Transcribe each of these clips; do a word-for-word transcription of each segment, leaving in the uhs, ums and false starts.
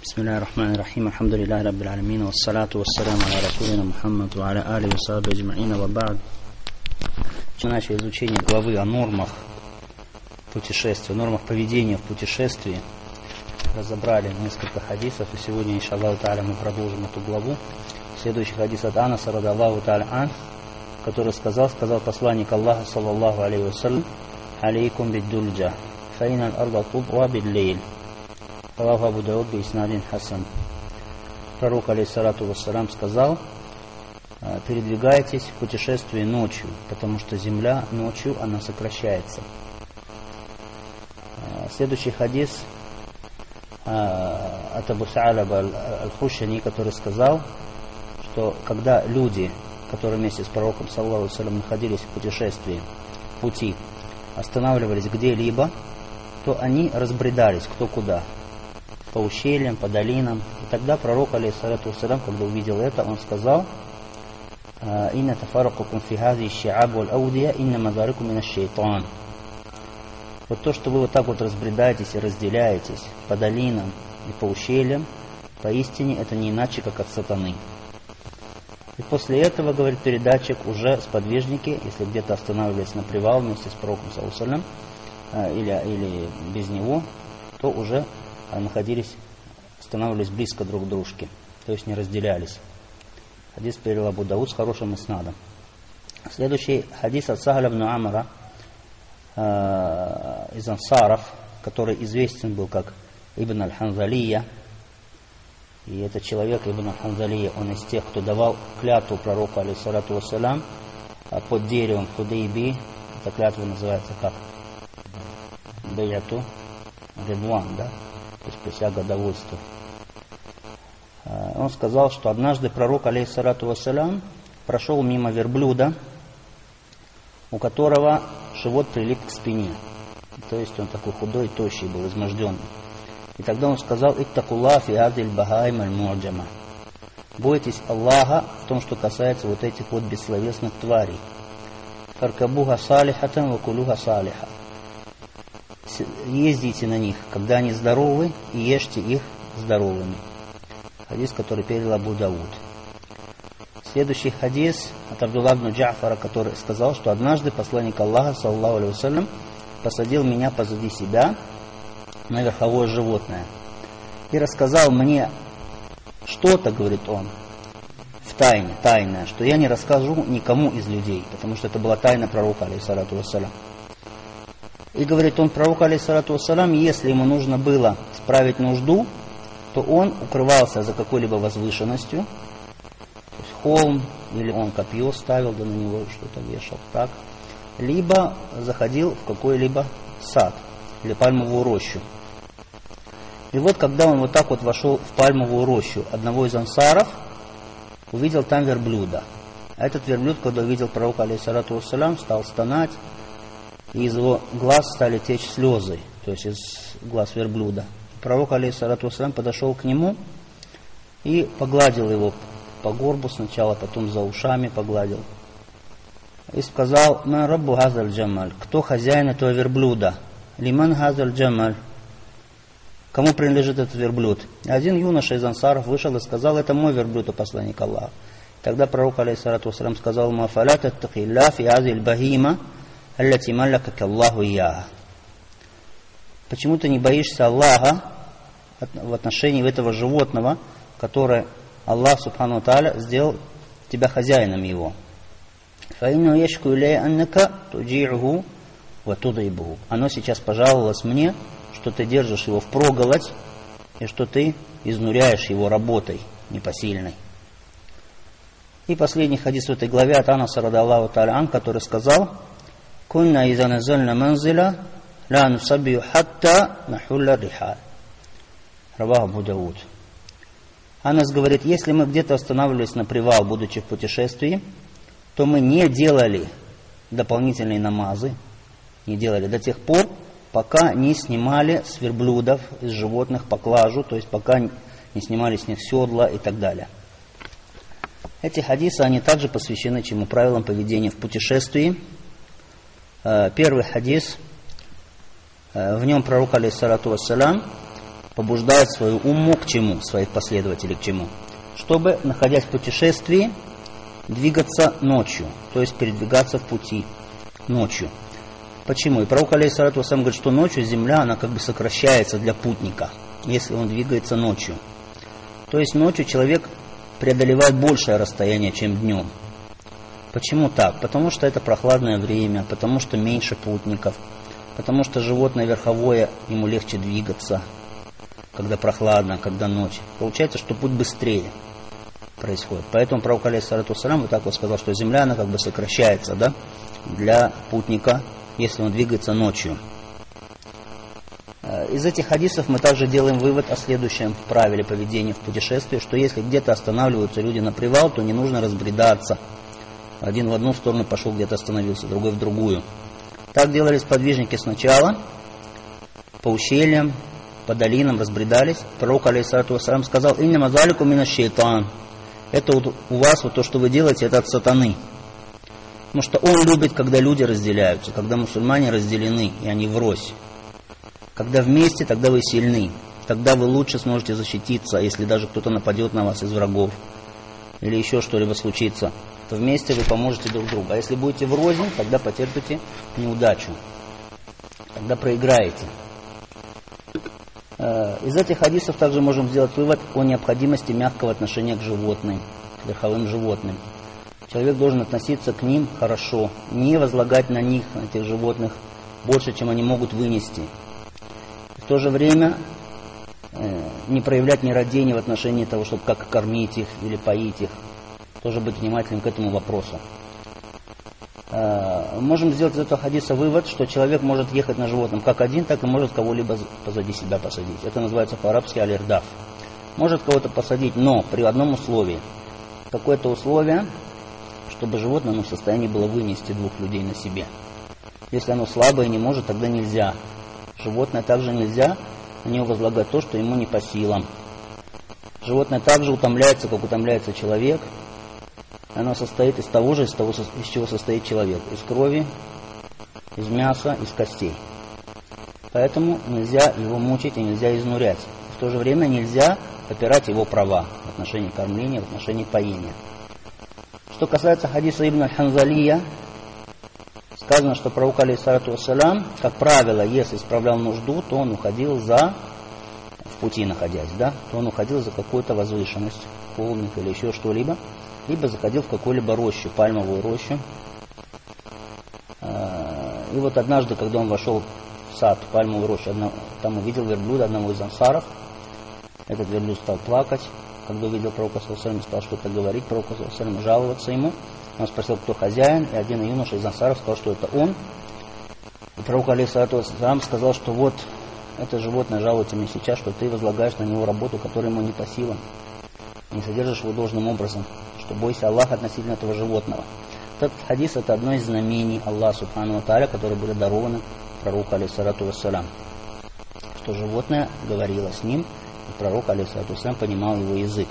Бисмиллахи рахмани рахим, алхамдулиллахи раббил алямин, вассалату вассаляму аля расулина Мухаммад, ва аля али ва сахби аджма'ина, ва ба'д. Начали изучение главы о нормах путешествия, нормах поведения в путешествии. Разобрали несколько хадисов, и сегодня, иншаллаху та'аля, мы продолжим эту главу. Следующий хадис от Анаса, радаллаху та'аля ан, который сказал, сказал посланник Аллаха, саллаллаху алейхи вассалям: алейкум биддульджа, фаинал арда тубва бидлейль. Раваху Абу Дауд би иснадин хасан. Пророк, алейхиссалату вассалям, сказал: передвигайтесь в путешествии ночью, потому что земля ночью, она сокращается. Следующий хадис от Абу Са'алаба аль-Хушани, который сказал, что когда люди, которые вместе с пророком, саллаллаху алейхи вассалям, находились в путешествии, в пути, останавливались где-либо, то они разбредались кто куда, по ущельям, по долинам. И тогда пророк, алейхиссалату вассалям, когда увидел это, он сказал: «Инна тафаракукум фи хази щи'аб валь аудия, инна мазарикум мина шейтан». Вот то, что вы вот так вот разбредаетесь и разделяетесь по долинам и по ущельям, поистине это не иначе, как от сатаны. И после этого, говорит передатчик, уже сподвижники, если где-то останавливались на привал вместе с пророком, саллаллаху алейхи вассалям, или, или без него, то уже находились, останавливались близко друг к дружке, то есть не разделялись. Хадис перевел Абу Дауд с хорошим иснадом. Следующий хадис от Сахля ибн Амра э, из ансаров, который известен был как Ибн аль-Ханзалия. И этот человек, Ибн аль-Ханзалия, он из тех, кто давал клятву пророку, алейхиссалату вассалям, под деревом Худейби. Эта клятва называется как? Беяту Ридван, да? То есть присяга довольства. Он сказал, что однажды пророк, алейхиссалату вассалям, прошел мимо верблюда, у которого живот прилип к спине. То есть он такой худой, тощий был, изможденный. И тогда он сказал: «Иттакуллах фи адиль багайм аль-муаджама». Бойтесь Аллаха в том, что касается вот этих вот бессловесных тварей. «Фаркабуха салихатан вакулуха салиха». Ездите на них, когда они здоровы, и ешьте их здоровыми. Хадис, который перевел Абу Дауд. Следующий хадис от Абдулла ибн Джа'фара, который сказал, что однажды посланник Аллаха, саллаллаху алейхи вассалям, посадил меня позади себя на верховое животное и рассказал мне что-то, говорит он, в тайне, тайное, что я не расскажу никому из людей, потому что это была тайна пророка, алейхиссалату вассалям. И говорит он, пророк, алейхиссалату вассалям, если ему нужно было справить нужду, то он укрывался за какой-либо возвышенностью, то есть холм, или он копье ставил, да на него что-то вешал, так, либо заходил в какой-либо сад или пальмовую рощу. И вот когда он вот так вот вошел в пальмовую рощу одного из ансаров, увидел там верблюда. А этот верблюд, когда увидел пророка, алейхиссалату вассалям, стал стонать, и из его глаз стали течь слезы, то есть из глаз верблюда. Пророк, алейхиссалату вассалям, подошел к нему и погладил его по горбу сначала, потом за ушами погладил. И сказал: «Ман раббу хазаль джамаль», кто хозяин этого верблюда? Лиман хазаль джамаль, кому принадлежит этот верблюд? И один юноша из ансаров вышел и сказал: это мой верблюд, о посланник Аллаха. Тогда пророк, алейхиссалату вассалям, сказал ему: афаля таттакилля фи азиль багима аллати маллакака Аллаху ияха. Почему ты не боишься Аллаха в отношении этого животного, которое Аллах субхану тааля сделал тебя хозяином его? Фаинну яшку илей аннака туджи'уху ва tudibуху. Оно сейчас пожаловалось мне, что ты держишь его впроголодь и что ты изнуряешь его работой непосильной. И последний хадис в этой главе от Анаса, радаллаху та'аля ан, который сказал: «Кунна иза назальна манзиля ла нусаббиху хатта нахулля рихаль». Раваху Абу Дауд. Анас говорит, если мы где-то останавливались на привал, будучи в путешествии, то мы не делали дополнительные намазы, не делали до тех пор, пока не снимали с верблюдов, из животных поклажу, то есть пока не снимали с них седла и так далее. Эти хадисы, они также посвящены чему правилам поведения в путешествии. Первый хадис, в нем пророк, алейхиссалату вассалям, побуждает свою умму к чему, своих последователей к чему? Чтобы, находясь в путешествии, двигаться ночью, то есть передвигаться в пути ночью. Почему? И пророк алейхиссалату вассалям говорит, что ночью земля, она как бы сокращается для путника, если он двигается ночью. То есть ночью человек преодолевает большее расстояние, чем днем. Почему так? Потому что это прохладное время, потому что меньше путников, потому что животное верховое, ему легче двигаться, когда прохладно, когда ночь. Получается, что путь быстрее происходит. Поэтому пророк алейхиссалату вассалям вот так вот сказал, что земля, она как бы сокращается, да, для путника, если он двигается ночью. Из этих хадисов мы также делаем вывод о следующем правиле поведения в путешествии, что если где-то останавливаются люди на привал, то не нужно разбредаться. Один в одну сторону пошел, где-то остановился, другой в другую. Так делали сподвижники сначала, по ущельям, по долинам разбредались. Пророк алейхиссалату вассалям сказал: «Инна мазалику мина шейтан». Это вот у вас, вот то, что вы делаете, это от сатаны. Потому что он любит, когда люди разделяются, когда мусульмане разделены, и они врозь. Когда вместе, тогда вы сильны. Тогда вы лучше сможете защититься, если даже кто-то нападет на вас из врагов. Или еще что-либо случится. То вместе вы поможете друг другу. А если будете врознь, тогда потерпите неудачу. Тогда проиграете. Из этих хадисов также можем сделать вывод о необходимости мягкого отношения к животным, к верховым животным. Человек должен относиться к ним хорошо, не возлагать на них, на этих животных, больше, чем они могут вынести. В то же время э, не проявлять нерадение в отношении того, чтобы как кормить их или поить их. Тоже быть внимательным к этому вопросу. Э, можем сделать из этого хадиса вывод, что человек может ехать на животном как один, так и может кого-либо позади себя посадить. Это называется по-арабски аль-ирдаф. Может кого-то посадить, но при одном условии. Какое-то условие, чтобы животное оно в состоянии было вынести двух людей на себе. Если оно слабое и не может, тогда нельзя. Животное также нельзя на него возлагать то, что ему не по силам. Животное также утомляется, как утомляется человек. Оно состоит из того же, из того, из чего состоит человек. Из крови, из мяса, из костей. Поэтому нельзя его мучить и нельзя изнурять. В то же время нельзя попирать его права в отношении кормления, в отношении поения. Что касается хадиса Ибн аль-Ханзалия, сказано, что пророк алейхиссалату вассалям, как правило, если справлял нужду, то он уходил за, в пути находясь, да, то он уходил за какую-то возвышенность, холмик или еще что-либо, либо заходил в какую-либо рощу, пальмовую рощу. И вот однажды, когда он вошел в сад, пальмовую рощу, там увидел верблюда одного из ансаров. Этот верблюд стал плакать, когда увидел пророка саллаллаху алейхи ва саллям, стал что-то говорить пророку саллаллаху алейхи ва саллям, жаловаться ему. Он спросил, кто хозяин, и один юноша из ансаров сказал, что это он. И пророк алейхиссалату ва саллям сказал, что вот это животное жалуется мне сейчас, что ты возлагаешь на него работу, которая ему не по силам, не содержишь его должным образом, что бойся Аллаха относительно этого животного. Этот хадис — это одно из знамений Аллаха субхану ва тааля, которые были дарованы пророку алейхиссалату ва саллям, что животное говорило с ним, и пророк алейхиссалату ва саллям понимал его язык.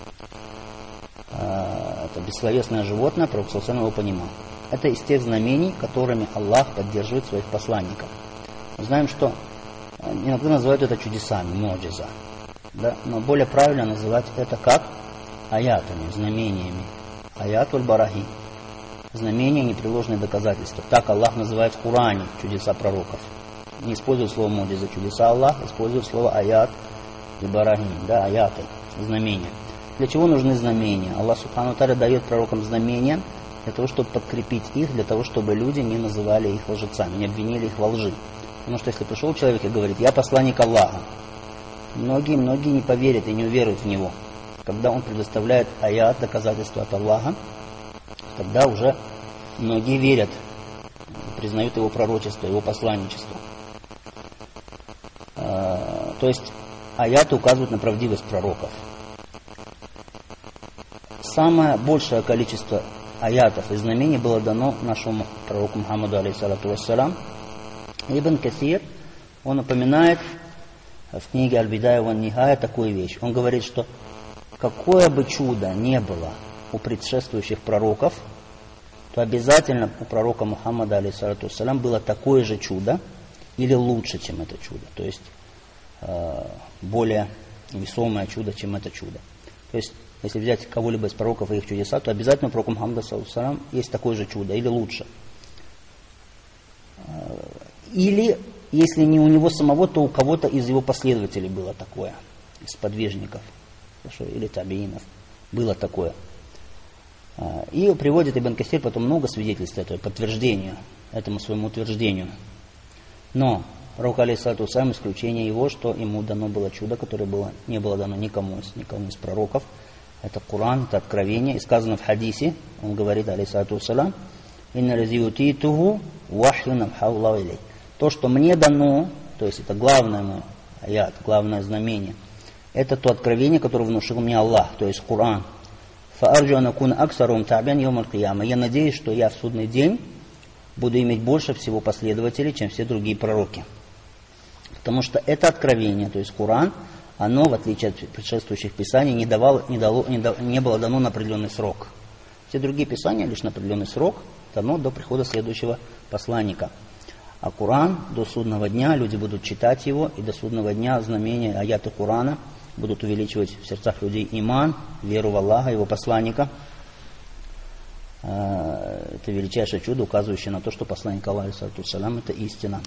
Это бессловесное животное, пророк саллаллаху алейхи ва саллям его понимал. Это из тех знамений, которыми Аллах поддерживает своих посланников. Мы знаем, что иногда называют это чудесами, муджиза, да? Но более правильно называть это как аятами, знамениями. Аятуль барахи. Знамения, непреложные доказательства. Так Аллах называет в Коране чудеса пророков. Не использует слово муджиза, чудеса Аллах, использует слово аят и барахи, да, аяты, знамения. Для чего нужны знамения? Аллах субхану ва тааля дает пророкам знамения для того, чтобы подкрепить их, для того, чтобы люди не называли их лжецами, не обвинили их во лжи. Потому что если пришел человек и говорит: «Я посланник Аллаха», многие-многие не поверят и не уверуют в него. Когда он предоставляет аят, доказательства от Аллаха, тогда уже многие верят, признают его пророчество, его посланничество. То есть аяты указывают на правдивость пророков. Самое большее количество аятов и знамений было дано нашему пророку Мухаммаду алейхиссалату вассалям. Ибн Касир, он упоминает в книге Аль-Бидая ва Нихая такую вещь. Он говорит, что какое бы чудо не было у предшествующих пророков, то обязательно у пророка Мухаммада алейхиссалату вассалям было такое же чудо или лучше, чем это чудо. То есть э, более весомое чудо, чем это чудо. То есть, если взять кого-либо из пророков и их чудеса, то обязательно у пророка Мухаммада саллаллаху алейхи ва саллям есть такое же чудо, или лучше. Или, если не у него самого, то у кого-то из его последователей было такое, из подвижников, или табиинов, было такое. И приводит Ибн Касир потом много свидетельств этого, подтверждению этому своему утверждению. Но пророк алейхиссалату вассалям, исключение его, что ему дано было чудо, которое было, не было дано никому из, никому из пророков. Это Коран, это откровение. И сказано в хадисе, он говорит, алейхиссалату вассалям, «Инна лази утитуху вахюн авхаллаху илей». То, что мне дано, то есть это главное мой аят, главное знамение, это то откровение, которое внушил мне Аллах, то есть Коран. «Фаарджу анакун аксарум табян йомаль кияма». Я надеюсь, что я в судный день буду иметь больше всего последователей, чем все другие пророки. Потому что это откровение, то есть Коран, оно, в отличие от предшествующих писаний, не, давало, не, дало, не, дало, не было дано на определенный срок. Все другие писания лишь на определенный срок дано до прихода следующего посланника. А Коран до судного дня, люди будут читать его, и до судного дня знамения, аяты Корана будут увеличивать в сердцах людей иман, веру в Аллаха, его посланника. Это величайшее чудо, указывающее на то, что посланник Аллаха, алейхиссалату вассалям, это истина.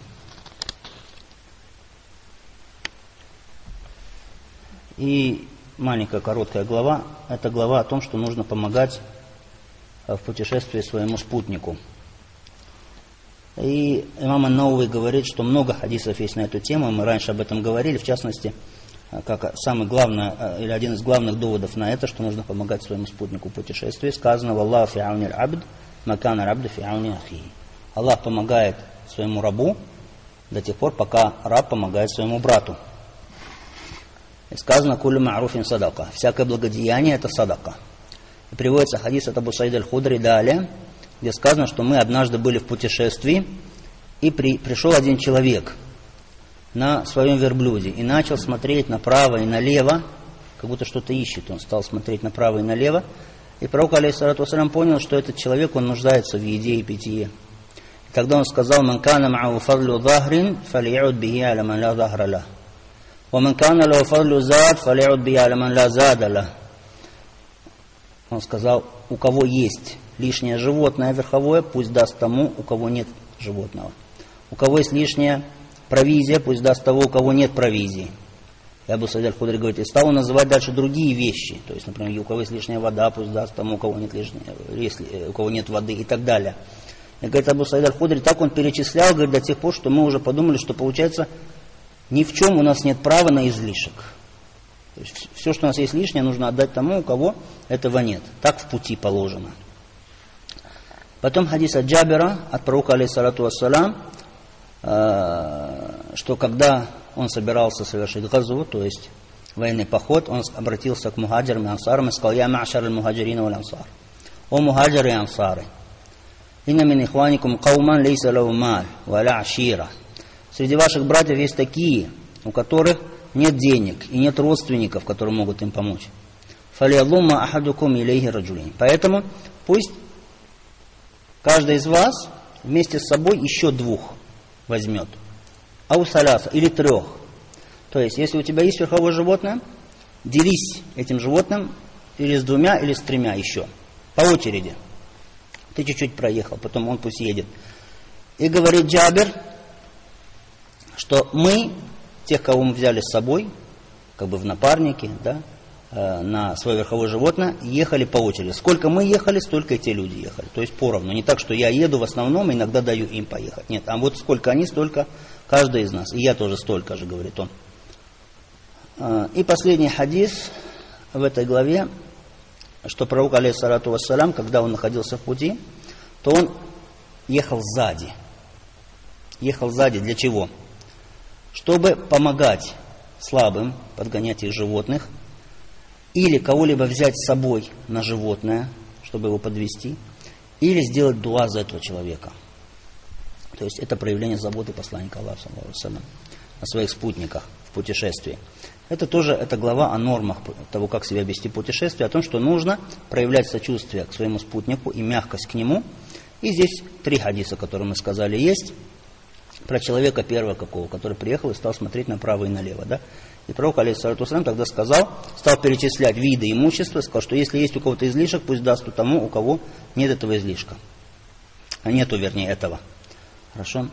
И маленькая короткая глава, это глава о том, что нужно помогать в путешествии своему спутнику. И имам ан-Навави говорит, что много хадисов есть на эту тему, мы раньше об этом говорили, в частности, как самый главный, или один из главных доводов на это, что нужно помогать своему спутнику в путешествии. Сказано: «Валлаху фи ауни аль-абд, макана аль-абду фи ауни ахи». Аллах помогает своему рабу до тех пор, пока раб помогает своему брату. И сказано: «Куллю ма'руфин садака». Всякое благодеяние — это садака. И приводится хадис от Абу Саида аль-Худри далее, где сказано, что мы однажды были в путешествии, и при, пришел один человек на своем верблюде и начал смотреть направо и налево, как будто что-то ищет. Он стал смотреть направо и налево, и пророк, алейхиссалату вассалям, понял, что этот человек, он нуждается в еде и питье. И тогда он сказал: «Ман кана ма'у фадлю захрин, фали'уд бихи аля ман ла захра лах. Ва ман кана лаху фадлю зад, фали'уд бихи аля ман ла зада лах». Он сказал: у кого есть лишнее животное верховое, пусть даст тому, у кого нет животного. У кого есть лишняя провизия, пусть даст того, у кого нет провизии. И Абу Саид аль-Худри говорит, и стал называть дальше другие вещи. То есть, например, у кого есть лишняя вода, пусть даст тому, у кого нет лишней, если, у кого нет воды и так далее. И говорит Абу Саид аль-Худри, так он перечислял, говорит, до тех пор, что мы уже подумали, что получается, ни в чем у нас нет права на излишек. То есть, все, что у нас есть лишнее, нужно отдать тому, у кого этого нет. Так в пути положено. Потом хадис от Джабира, от пророка, алейхиссалату вассалям, что когда он собирался совершить газу, то есть военный поход, он обратился к мухаджирам и ансарам и сказал: «Я ма'шар аль-мухаджирина валь ансар». О мухаджиры и ансары, инна мин ихваникум кауман лейса лаху мал валя ашира. Среди ваших братьев есть такие, у которых нет денег и нет родственников, которые могут им помочь. Фалиаллумма ахадукум илейхи раджулин. Поэтому пусть каждый из вас вместе с собой еще двух возьмет. Ау саляса, или трех. То есть, если у тебя есть верховое животное, делись этим животным или с двумя, или с тремя еще. По очереди. Ты чуть-чуть проехал, потом он пусть едет. И говорит Джабир, что мы, тех, кого мы взяли с собой, как бы в напарнике, да, на свое верховое животное, ехали по очереди. Сколько мы ехали, столько и те люди ехали. То есть поровну. Не так, что я еду в основном, иногда даю им поехать. Нет, а вот сколько они, столько каждый из нас. И я тоже столько же, говорит он. И последний хадис в этой главе, что пророк, алейхиссалату вассалям, когда он находился в пути, то он ехал сзади. Ехал сзади для чего? Чтобы помогать слабым, подгонять их животных, или кого-либо взять с собой на животное, чтобы его подвести, или сделать дуа за этого человека. То есть это проявление заботы посланника Аллаха саллаллаху алейхи ва саллям о своих спутниках в путешествии. Это тоже эта глава о нормах того, как себя вести в путешествии, о том, что нужно проявлять сочувствие к своему спутнику и мягкость к нему. И здесь три хадиса, которые мы сказали, есть. про человека первого какого, который приехал и стал смотреть направо и налево, да? И пророк, алейхиссалату вассалям, тогда сказал, стал перечислять виды имущества, сказал, что если есть у кого-то излишек, пусть даст тому, у кого нет этого излишка. А нету, вернее, этого. Хорошо?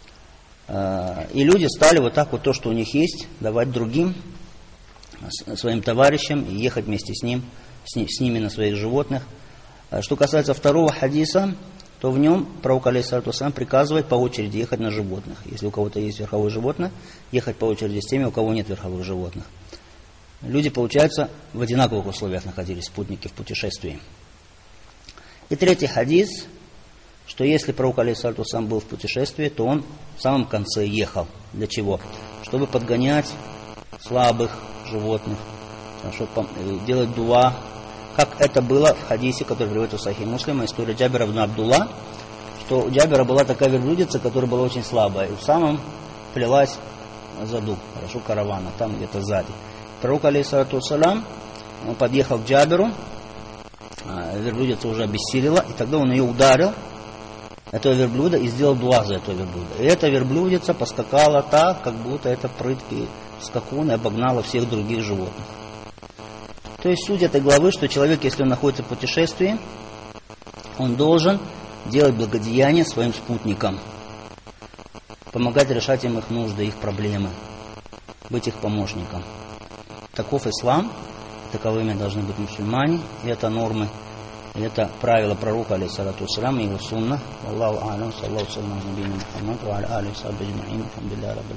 И люди стали вот так вот то, что у них есть, давать другим, своим товарищам, и ехать вместе с ним, с, ни, с ними на своих животных. Что касается второго хадиса, то в нем пророк, алейхиссалату вассалям, приказывает по очереди ехать на животных. Если у кого-то есть верховое животное, ехать по очереди с теми, у кого нет верховых животных. Люди, получается, в одинаковых условиях находились, спутники в путешествии. И третий хадис, что если пророк, алейхиссалату вассалям, был в путешествии, то он в самом конце ехал. Для чего? Чтобы подгонять слабых животных, чтобы делать дуа, как это было в хадисе, который приводится в Сахих Муслима, история Джабира ибн Абдулла, что у Джабира была такая верблюдица, которая была очень слабая, и в самом плелась заду, хорошо, каравана, там где-то сзади. Пророк, алейхиссалату вассалям, он подъехал к Джабиру, верблюдица уже обессилила, и тогда он ее ударил, этого верблюда, и сделал дуа за этого верблюда. И эта верблюдица поскакала так, как будто это прыткий скакун, и обогнала всех других животных. То есть суть этой главы, что человек, если он находится в путешествии, он должен делать благодеяние своим спутникам, помогать решать им их нужды, их проблемы, быть их помощником. Таков ислам, таковыми должны быть мусульмане, и это нормы, и это правило пророка, алейхиссалату вассалям, и его сунна. Аллаху а'лам, саллаллаху алейхи ва саллям, Мухаммад, ва аля алихи ва сахбихи аджма'ин, алхамдулиллахи раббил